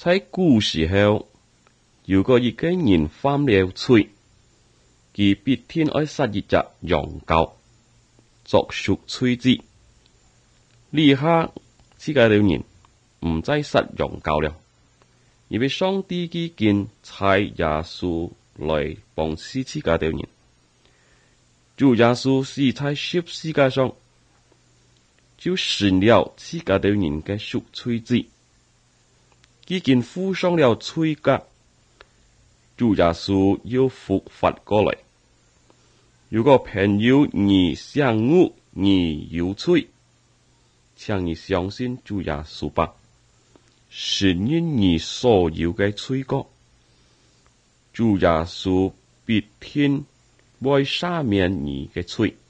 在古時候，如果一個人犯了罪，佢必天愛殺一隻羊羔，作贖罪祭。呢下世界的人唔再殺羊羔了，因為上帝已經差耶穌來幫世界的人。主耶穌是在十字架上就成了世界的人嘅贖罪祭，已經付上了罪價。主耶穌要復活過來。如果朋友你想我你有罪，請你相信主耶穌吧，承認你所有嘅罪過，主耶穌必定會赦免你嘅罪。